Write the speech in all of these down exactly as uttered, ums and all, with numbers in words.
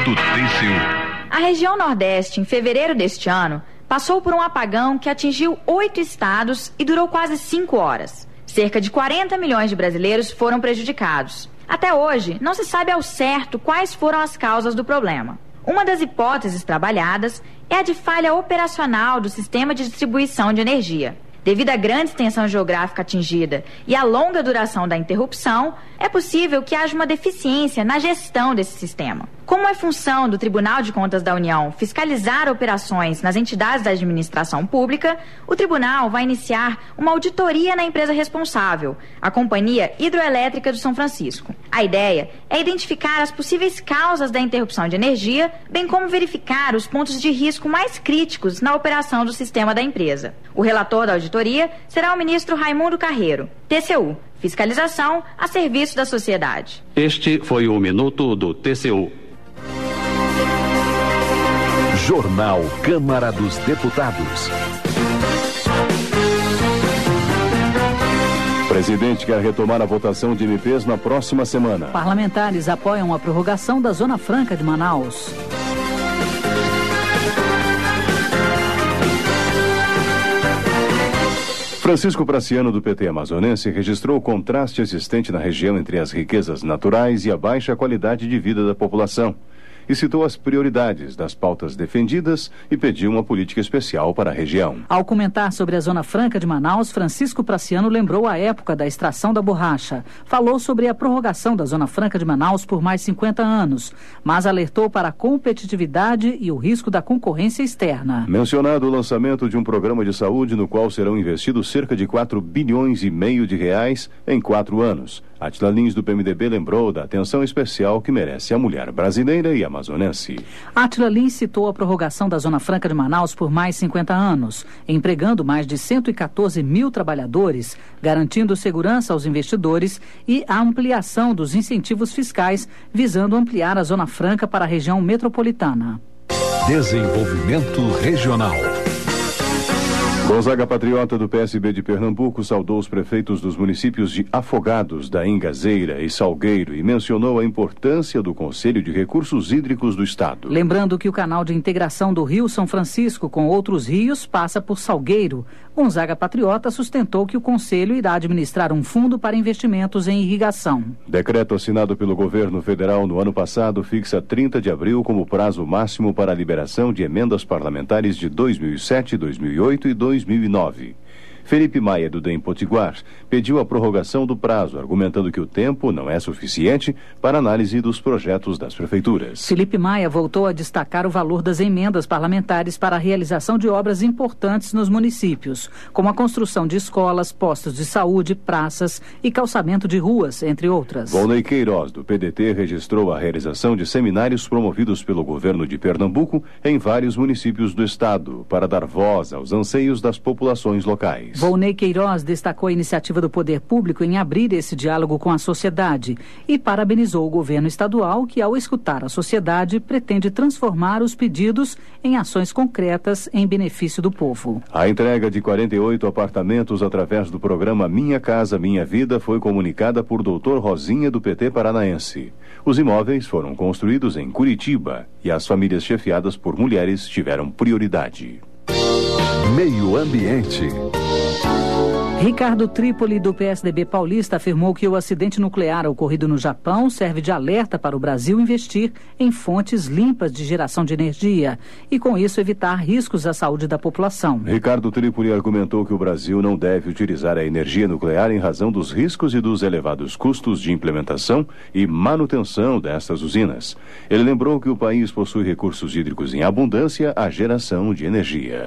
do T C U. A região Nordeste, em fevereiro deste ano, passou por um apagão que atingiu oito estados e durou quase cinco horas. Cerca de quarenta milhões de brasileiros foram prejudicados. Até hoje, não se sabe ao certo quais foram as causas do problema. Uma das hipóteses trabalhadas é a de falha operacional do sistema de distribuição de energia. Devido à grande extensão geográfica atingida e à longa duração da interrupção, é possível que haja uma deficiência na gestão desse sistema. Como é função do Tribunal de Contas da União fiscalizar operações nas entidades da administração pública, o tribunal vai iniciar uma auditoria na empresa responsável, a Companhia Hidroelétrica do São Francisco. A ideia é identificar as possíveis causas da interrupção de energia, bem como verificar os pontos de risco mais críticos na operação do sistema da empresa. O relator da auditoria será o ministro Raimundo Carreiro, T C U, fiscalização a serviço da sociedade. Este foi o Minuto do T C U. Jornal Câmara dos Deputados. O presidente quer retomar a votação de M Ps na próxima semana. Parlamentares apoiam a prorrogação da Zona Franca de Manaus. Francisco Praciano, do P T amazonense, registrou o contraste existente na região entre as riquezas naturais e a baixa qualidade de vida da população, e citou as prioridades das pautas defendidas e pediu uma política especial para a região. Ao comentar sobre a Zona Franca de Manaus, Francisco Praciano lembrou a época da extração da borracha. Falou sobre a prorrogação da Zona Franca de Manaus por mais cinquenta anos, mas alertou para a competitividade e o risco da concorrência externa. Mencionado o lançamento de um programa de saúde no qual serão investidos cerca de quatro bilhões e meio de reais em quatro anos. Atila Lins, do P M D B, lembrou da atenção especial que merece a mulher brasileira e amazonense. Atila Lins citou a prorrogação da Zona Franca de Manaus por mais cinquenta anos, empregando mais de cento e quatorze mil trabalhadores, garantindo segurança aos investidores e a ampliação dos incentivos fiscais, visando ampliar a Zona Franca para a região metropolitana. Desenvolvimento Regional. Gonzaga Patriota, do P S B de Pernambuco, saudou os prefeitos dos municípios de Afogados, da Ingazeira e Salgueiro e mencionou a importância do Conselho de Recursos Hídricos do Estado. Lembrando que o canal de integração do Rio São Francisco com outros rios passa por Salgueiro. Gonzaga Patriota sustentou que o Conselho irá administrar um fundo para investimentos em irrigação. Decreto assinado pelo governo federal no ano passado fixa trinta de abril como prazo máximo para a liberação de emendas parlamentares de dois mil e sete, dois mil e oito e dois mil e nove. Felipe Maia, do D E M Potiguar, pediu a prorrogação do prazo, argumentando que o tempo não é suficiente para análise dos projetos das prefeituras. Felipe Maia voltou a destacar o valor das emendas parlamentares para a realização de obras importantes nos municípios, como a construção de escolas, postos de saúde, praças e calçamento de ruas, entre outras. Volney Queiroz, do P D T, registrou a realização de seminários promovidos pelo governo de Pernambuco em vários municípios do estado, para dar voz aos anseios das populações locais. Volney Queiroz destacou a iniciativa do poder público em abrir esse diálogo com a sociedade e parabenizou o governo estadual que, ao escutar a sociedade, pretende transformar os pedidos em ações concretas em benefício do povo. A entrega de quarenta e oito apartamentos através do programa Minha Casa Minha Vida foi comunicada por doutor Rosinha, do P T paranaense. Os imóveis foram construídos em Curitiba e as famílias chefiadas por mulheres tiveram prioridade. Meio Ambiente. Ricardo Trípoli, do P S D B paulista, afirmou que o acidente nuclear ocorrido no Japão serve de alerta para o Brasil investir em fontes limpas de geração de energia e, com isso, evitar riscos à saúde da população. Ricardo Trípoli argumentou que o Brasil não deve utilizar a energia nuclear em razão dos riscos e dos elevados custos de implementação e manutenção destas usinas. Ele lembrou que o país possui recursos hídricos em abundância à geração de energia.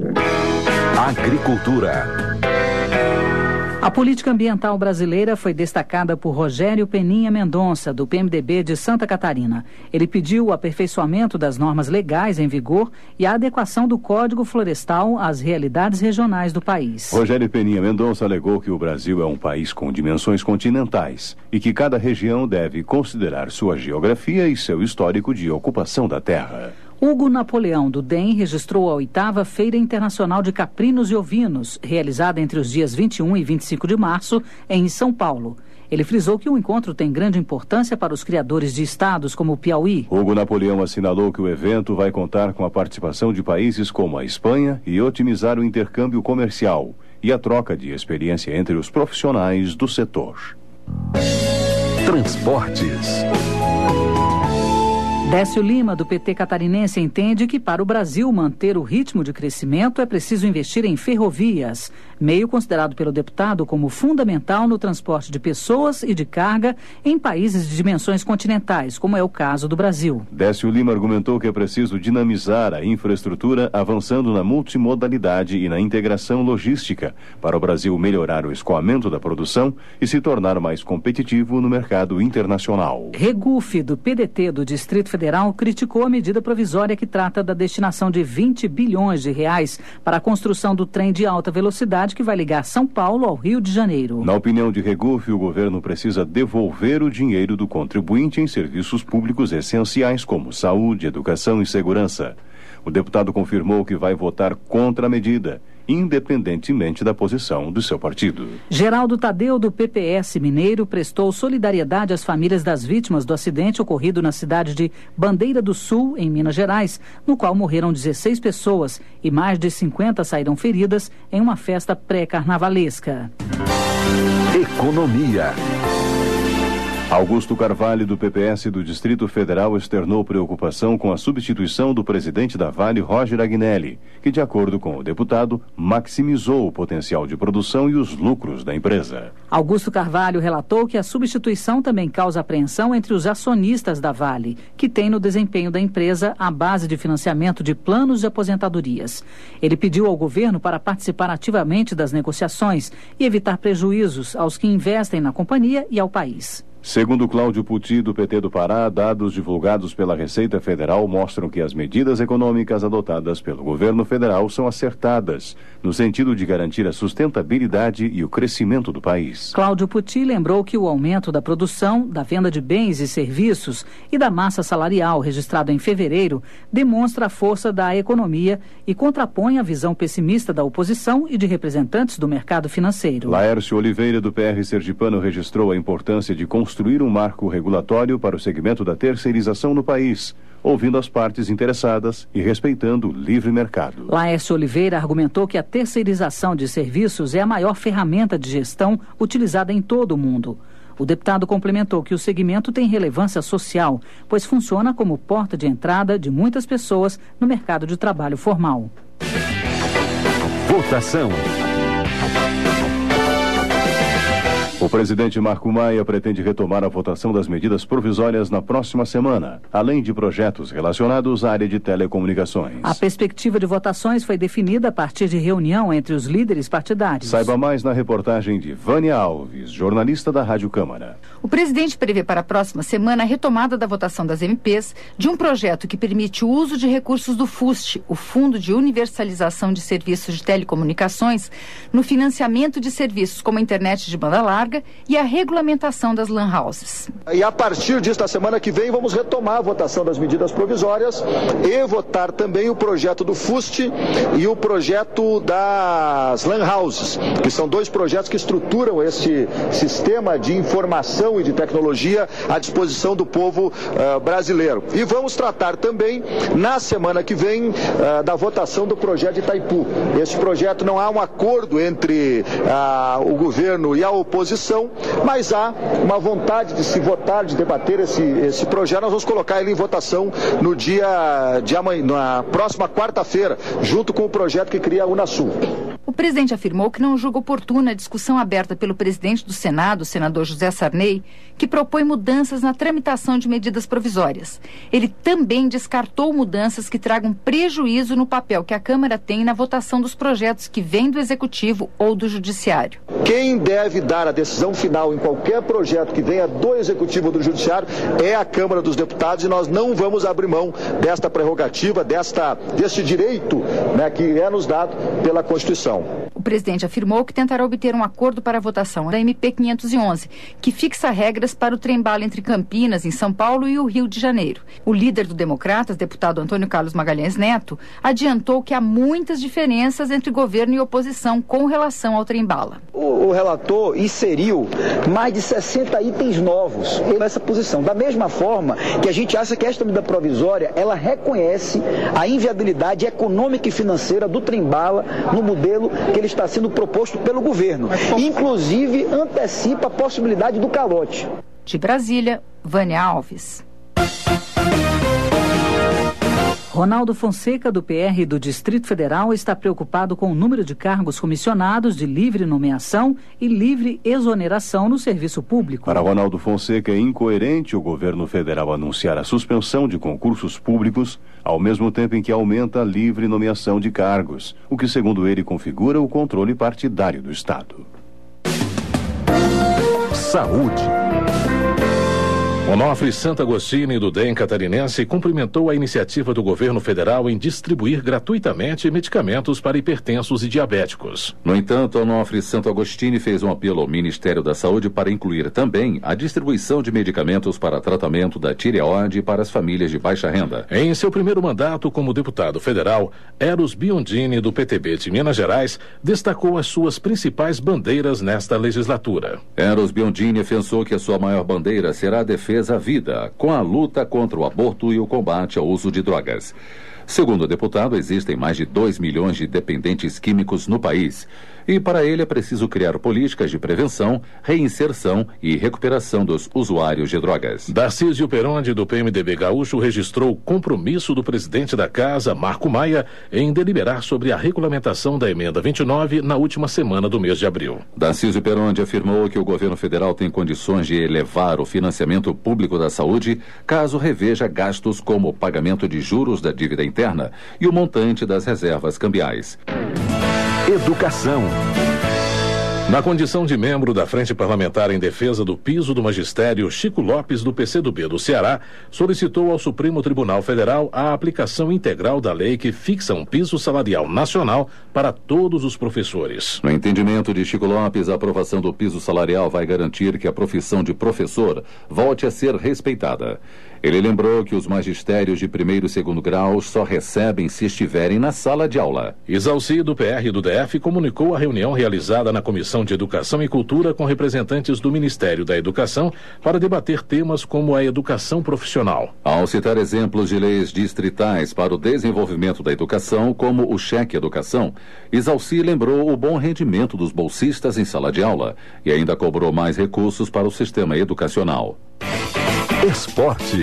Agricultura. A política ambiental brasileira foi destacada por Rogério Peninha Mendonça, do P M D B de Santa Catarina. Ele pediu o aperfeiçoamento das normas legais em vigor e a adequação do Código Florestal às realidades regionais do país. Rogério Peninha Mendonça alegou que o Brasil é um país com dimensões continentais e que cada região deve considerar sua geografia e seu histórico de ocupação da terra. Hugo Napoleão, do D E M, registrou a oitava Feira Internacional de Caprinos e Ovinos, realizada entre os dias vinte e um e vinte e cinco de março, em São Paulo. Ele frisou que o encontro tem grande importância para os criadores de estados como o Piauí. Hugo Napoleão assinalou que o evento vai contar com a participação de países como a Espanha e otimizar o intercâmbio comercial e a troca de experiência entre os profissionais do setor. Transportes. Décio Lima, do P T catarinense, entende que para o Brasil manter o ritmo de crescimento é preciso investir em ferrovias, meio considerado pelo deputado como fundamental no transporte de pessoas e de carga em países de dimensões continentais, como é o caso do Brasil. Décio Lima argumentou que é preciso dinamizar a infraestrutura avançando na multimodalidade e na integração logística para o Brasil melhorar o escoamento da produção e se tornar mais competitivo no mercado internacional. Regufe, do P D T do Distrito Federal, criticou a medida provisória que trata da destinação de vinte bilhões de reais para a construção do trem de alta velocidade que vai ligar São Paulo ao Rio de Janeiro. Na opinião de Regufe, o governo precisa devolver o dinheiro do contribuinte em serviços públicos essenciais como saúde, educação e segurança. O deputado confirmou que vai votar contra a medida, independentemente da posição do seu partido. Geraldo Tadeu, do P P S Mineiro, prestou solidariedade às famílias das vítimas do acidente ocorrido na cidade de Bandeira do Sul, em Minas Gerais, no qual morreram dezesseis pessoas e mais de cinquenta saíram feridas em uma festa pré-carnavalesca. Economia. Augusto Carvalho, do P P S do Distrito Federal, externou preocupação com a substituição do presidente da Vale, Roger Agnelli, que, de acordo com o deputado, maximizou o potencial de produção e os lucros da empresa. Augusto Carvalho relatou que a substituição também causa apreensão entre os acionistas da Vale, que tem no desempenho da empresa a base de financiamento de planos de aposentadorias. Ele pediu ao governo para participar ativamente das negociações e evitar prejuízos aos que investem na companhia e ao país. Segundo Cláudio Puti, do P T do Pará, dados divulgados pela Receita Federal mostram que as medidas econômicas adotadas pelo governo federal são acertadas, no sentido de garantir a sustentabilidade e o crescimento do país. Cláudio Puti lembrou que o aumento da produção, da venda de bens e serviços e da massa salarial registrado em fevereiro demonstra a força da economia e contrapõe a visão pessimista da oposição e de representantes do mercado financeiro. Laércio Oliveira, do P R Sergipano, registrou a importância de construir construir um marco regulatório para o segmento da terceirização no país, ouvindo as partes interessadas e respeitando o livre mercado. Laércio Oliveira argumentou que a terceirização de serviços é a maior ferramenta de gestão utilizada em todo o mundo. O deputado complementou que o segmento tem relevância social, pois funciona como porta de entrada de muitas pessoas no mercado de trabalho formal. Votação. O presidente Marco Maia pretende retomar a votação das medidas provisórias na próxima semana, além de projetos relacionados à área de telecomunicações. A perspectiva de votações foi definida a partir de reunião entre os líderes partidários. Saiba mais na reportagem de Vânia Alves, jornalista da Rádio Câmara. O presidente prevê para a próxima semana a retomada da votação das M Ps de um projeto que permite o uso de recursos do FUST, o Fundo de Universalização de Serviços de Telecomunicações, no financiamento de serviços como a internet de banda larga e a regulamentação das lan houses. E a partir disso, na semana que vem, vamos retomar a votação das medidas provisórias e votar também o projeto do FUST e o projeto das lan houses, que são dois projetos que estruturam esse sistema de informação e de tecnologia à disposição do povo uh, brasileiro. E vamos tratar também, na semana que vem, uh, da votação do projeto de Itaipu. Esse projeto não há um acordo entre uh, o governo e a oposição, mas há uma vontade de se votar, de debater esse, esse projeto. Nós vamos colocar ele em votação no dia de amanhã, na próxima quarta-feira, junto com o projeto que cria a Unasul. O presidente afirmou que não julga oportuna a discussão aberta pelo presidente do Senado, o senador José Sarney, que propõe mudanças na tramitação de medidas provisórias. Ele também descartou mudanças que tragam prejuízo no papel que a Câmara tem na votação dos projetos que vêm do Executivo ou do Judiciário. Quem deve dar a decisão final em qualquer projeto que venha do Executivo ou do Judiciário é a Câmara dos Deputados, e nós não vamos abrir mão desta prerrogativa, desta, deste direito, né, que é nos dado pela Constituição. O presidente afirmou que tentará obter um acordo para a votação da M P quinhentos e onze, que fixa regras para o trem-bala entre Campinas, em São Paulo, e o Rio de Janeiro. O líder do Democratas, deputado Antônio Carlos Magalhães Neto, adiantou que há muitas diferenças entre governo e oposição com relação ao trem-bala. O, o relator inseriu mais de sessenta itens novos nessa posição. Da mesma forma que a gente acha que esta medida provisória, ela reconhece a inviabilidade econômica e financeira do trem-bala no modelo que ele está sendo proposto pelo governo. Inclusive, antecipa a possibilidade do calote. De Brasília, Vânia Alves. Ronaldo Fonseca, do P R do Distrito Federal, está preocupado com o número de cargos comissionados de livre nomeação e livre exoneração no serviço público. Para Ronaldo Fonseca, é incoerente o governo federal anunciar a suspensão de concursos públicos, ao mesmo tempo em que aumenta a livre nomeação de cargos, o que, segundo ele, configura o controle partidário do Estado. Saúde. Onofre Santo Agostinho, do D E M catarinense, cumprimentou a iniciativa do governo federal em distribuir gratuitamente medicamentos para hipertensos e diabéticos. No entanto, Onofre Santo Agostinho fez um apelo ao Ministério da Saúde para incluir também a distribuição de medicamentos para tratamento da tireoide para as famílias de baixa renda. Em seu primeiro mandato como deputado federal, Eros Biondini, do P T B de Minas Gerais, destacou as suas principais bandeiras nesta legislatura. Eros Biondini pensou que a sua maior bandeira será a defesa à vida, com a luta contra o aborto e o combate ao uso de drogas. Segundo o deputado, existem mais de dois milhões de dependentes químicos no país. E para ele é preciso criar políticas de prevenção, reinserção e recuperação dos usuários de drogas. Darcísio Peronde, do P M D B gaúcho, registrou o compromisso do presidente da Casa, Marco Maia, em deliberar sobre a regulamentação da emenda vinte e nove na última semana do mês de abril. Darcísio Peronde afirmou que o governo federal tem condições de elevar o financiamento público da saúde caso reveja gastos como o pagamento de juros da dívida interna e o montante das reservas cambiais. Educação. Na condição de membro da Frente Parlamentar em Defesa do Piso do Magistério, Chico Lopes, do P C do B do Ceará, solicitou ao Supremo Tribunal Federal a aplicação integral da lei que fixa um piso salarial nacional para todos os professores. No entendimento de Chico Lopes, a aprovação do piso salarial vai garantir que a profissão de professor volte a ser respeitada. Ele lembrou que os magistérios de primeiro e segundo grau só recebem se estiverem na sala de aula. Isalci, do P R do D F, comunicou a reunião realizada na Comissão de Educação e Cultura com representantes do Ministério da Educação para debater temas como a educação profissional. Ao citar exemplos de leis distritais para o desenvolvimento da educação, como o Cheque Educação, Isalci lembrou o bom rendimento dos bolsistas em sala de aula e ainda cobrou mais recursos para o sistema educacional. Esporte.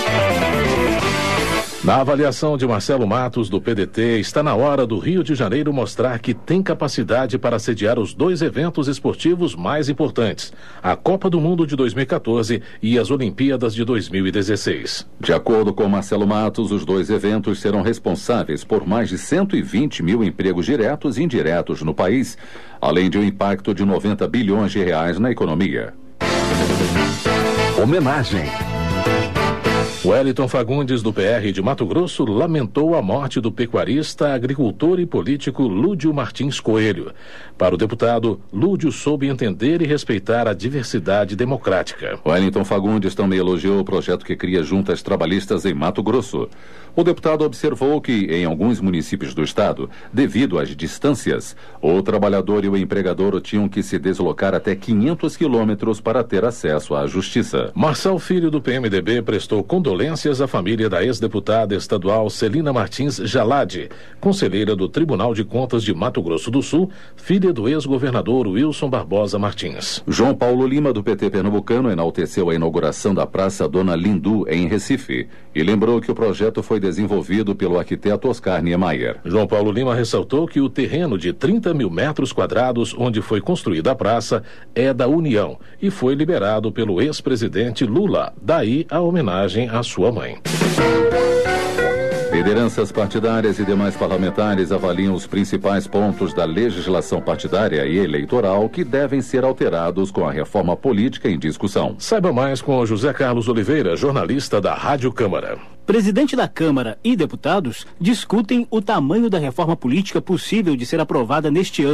Na avaliação de Marcelo Matos, do P D T, está na hora do Rio de Janeiro mostrar que tem capacidade para sediar os dois eventos esportivos mais importantes, a Copa do Mundo de dois mil e quatorze e as Olimpíadas de dois mil e dezesseis. De acordo com Marcelo Matos, os dois eventos serão responsáveis por mais de cento e vinte mil empregos diretos e indiretos no país, além de um impacto de noventa bilhões de reais na economia. Homenagem. Wellington Fagundes, do P R de Mato Grosso, lamentou a morte do pecuarista, agricultor e político Lúdio Martins Coelho. Para o deputado, Lúdio soube entender e respeitar a diversidade democrática. Wellington Fagundes também elogiou o projeto que cria juntas trabalhistas em Mato Grosso. O deputado observou que, em alguns municípios do estado, devido às distâncias, o trabalhador e o empregador tinham que se deslocar até quinhentos quilômetros para ter acesso à justiça. Marçal Filho, do P M D B, prestou condolências à família da ex-deputada estadual Celina Martins Jalade, conselheira do Tribunal de Contas de Mato Grosso do Sul, filha do ex-governador Wilson Barbosa Martins. João Paulo Lima, do P T pernambucano, enalteceu a inauguração da Praça Dona Lindu, em Recife, e lembrou que o projeto foi desenvolvido pelo arquiteto Oscar Niemeyer. João Paulo Lima ressaltou que o terreno de trinta mil metros quadrados onde foi construída a praça é da União e foi liberado pelo ex-presidente Lula, daí a homenagem à sua mãe. Lideranças partidárias e demais parlamentares avaliam os principais pontos da legislação partidária e eleitoral que devem ser alterados com a reforma política em discussão. Saiba mais com José Carlos Oliveira, jornalista da Rádio Câmara. Presidente da Câmara e deputados discutem o tamanho da reforma política possível de ser aprovada neste ano.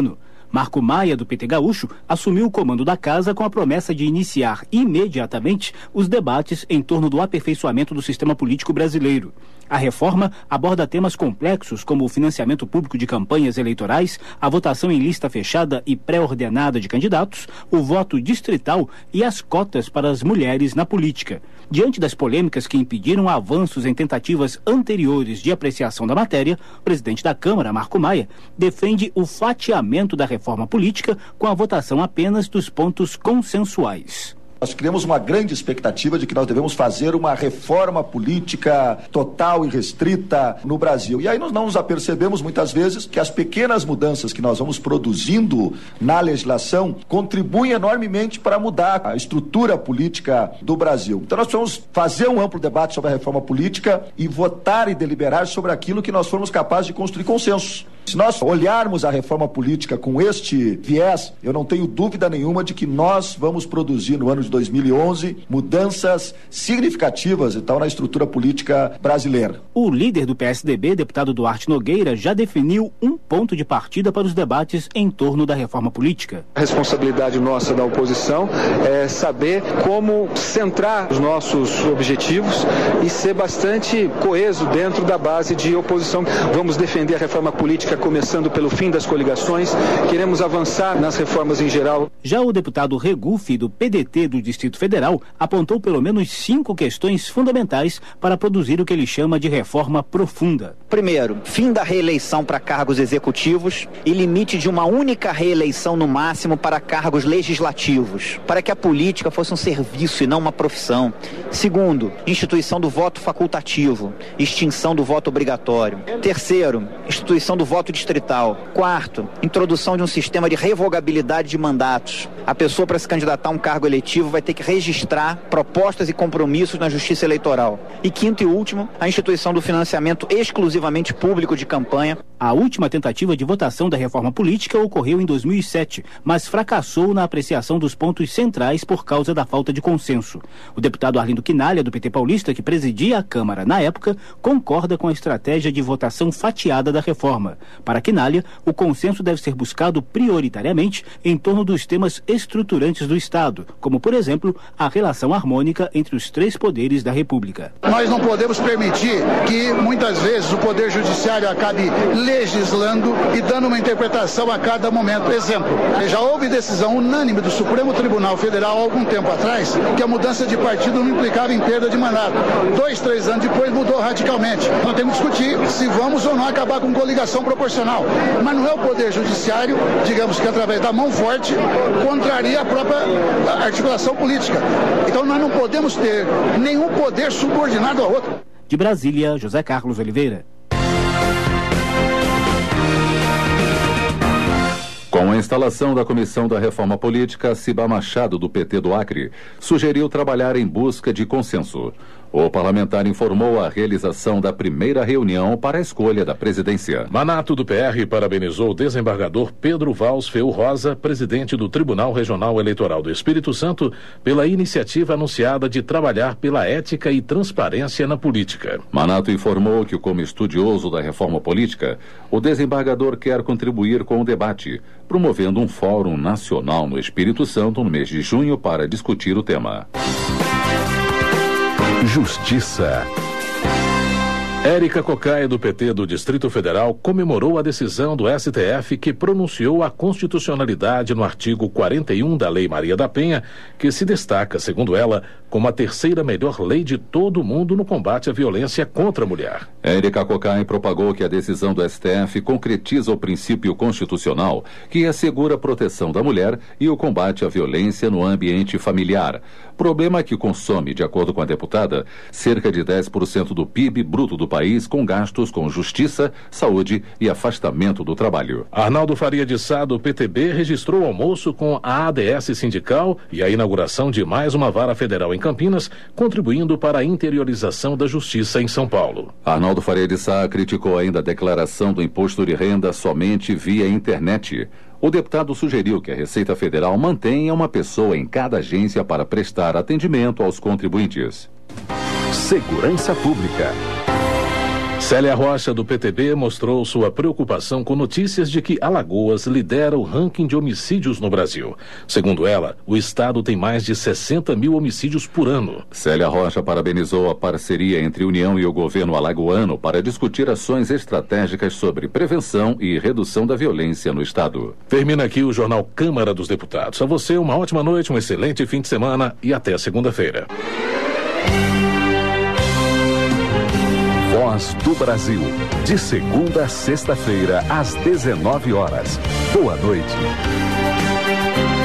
Marco Maia, do P T Gaúcho, assumiu o comando da casa com a promessa de iniciar imediatamente os debates em torno do aperfeiçoamento do sistema político brasileiro. A reforma aborda temas complexos como o financiamento público de campanhas eleitorais, a votação em lista fechada e pré-ordenada de candidatos, o voto distrital e as cotas para as mulheres na política. Diante das polêmicas que impediram avanços em tentativas anteriores de apreciação da matéria, o presidente da Câmara, Marco Maia, defende o fatiamento da reforma política com a votação apenas dos pontos consensuais. Nós criamos uma grande expectativa de que nós devemos fazer uma reforma política total e restrita no Brasil. E aí nós não nos apercebemos muitas vezes que as pequenas mudanças que nós vamos produzindo na legislação contribuem enormemente para mudar a estrutura política do Brasil. Então nós precisamos fazer um amplo debate sobre a reforma política e votar e deliberar sobre aquilo que nós formos capazes de construir consensos. Se nós olharmos a reforma política com este viés, eu não tenho dúvida nenhuma de que nós vamos produzir no ano de dois mil e onze mudanças significativas então na estrutura política brasileira. O líder do P S D B, deputado Duarte Nogueira, já definiu um ponto de partida para os debates em torno da reforma política. A responsabilidade nossa da oposição é saber como centrar os nossos objetivos e ser bastante coeso dentro da base de oposição. Vamos defender a reforma política começando pelo fim das coligações, queremos avançar nas reformas em geral. Já o deputado Regufe, do P D T do Distrito Federal, apontou pelo menos cinco questões fundamentais para produzir o que ele chama de reforma profunda. Primeiro, fim da reeleição para cargos executivos e limite de uma única reeleição no máximo para cargos legislativos, para que a política fosse um serviço e não uma profissão. Segundo, instituição do voto facultativo, extinção do voto obrigatório. Terceiro, instituição do voto distrital. Quarto, introdução de um sistema de revogabilidade de mandatos. A pessoa, para se candidatar a um cargo eletivo, vai ter que registrar propostas e compromissos na Justiça Eleitoral. E quinto e último, a instituição do financiamento exclusivamente público de campanha. A última tentativa de votação da reforma política ocorreu em dois mil e sete, mas fracassou na apreciação dos pontos centrais por causa da falta de consenso. O deputado Arlindo Quinalha, do P T Paulista, que presidia a Câmara na época, concorda com a estratégia de votação fatiada da reforma. Para Quinalha, o consenso deve ser buscado prioritariamente em torno dos temas estruturantes do Estado, como, por exemplo, a relação harmônica entre os três poderes da República. Nós não podemos permitir que, muitas vezes, o Poder Judiciário acabe legislando e dando uma interpretação a cada momento. Exemplo, já houve decisão unânime do Supremo Tribunal Federal há algum tempo atrás que a mudança de partido não implicava em perda de mandato. Dois, três anos depois mudou radicalmente. Nós temos que discutir se vamos ou não acabar com coligação proporcional. Mas não é o Poder Judiciário, digamos que através da mão forte, contraria a própria articulação política. Então nós não podemos ter nenhum poder subordinado ao outro. De Brasília, José Carlos Oliveira. Com a instalação da Comissão da Reforma Política, Ciba Machado, do P T do Acre, sugeriu trabalhar em busca de consenso. O parlamentar informou a realização da primeira reunião para a escolha da presidência. Manato, do P R, parabenizou o desembargador Pedro Valls Feu Rosa, presidente do Tribunal Regional Eleitoral do Espírito Santo, pela iniciativa anunciada de trabalhar pela ética e transparência na política. Manato informou que, como estudioso da reforma política, o desembargador quer contribuir com o debate, promovendo um fórum nacional no Espírito Santo no mês de junho para discutir o tema. Justiça. Érica Cocai, do P T do Distrito Federal, comemorou a decisão do S T F que pronunciou a constitucionalidade no artigo quarenta e um da Lei Maria da Penha, que se destaca, segundo ela, como a terceira melhor lei de todo o mundo no combate à violência contra a mulher. Érica Cocai propagou que a decisão do S T F concretiza o princípio constitucional que assegura a proteção da mulher e o combate à violência no ambiente familiar, problema que consome, de acordo com a deputada, cerca de dez por cento do P I B bruto do país com gastos com justiça, saúde e afastamento do trabalho. Arnaldo Faria de Sá, do P T B, registrou almoço com a A D S sindical e a inauguração de mais uma vara federal em Campinas, contribuindo para a interiorização da justiça em São Paulo. Arnaldo Faria de Sá criticou ainda a declaração do imposto de renda somente via internet. O deputado sugeriu que a Receita Federal mantenha uma pessoa em cada agência para prestar atendimento aos contribuintes. Segurança Pública. Célia Rocha, do P T B, mostrou sua preocupação com notícias de que Alagoas lidera o ranking de homicídios no Brasil. Segundo ela, o estado tem mais de sessenta mil homicídios por ano. Célia Rocha parabenizou a parceria entre a União e o governo alagoano para discutir ações estratégicas sobre prevenção e redução da violência no estado. Termina aqui o Jornal Câmara dos Deputados. A você, uma ótima noite, um excelente fim de semana e até segunda-feira. Voz do Brasil, de segunda a sexta-feira, às dezenove horas. Boa noite.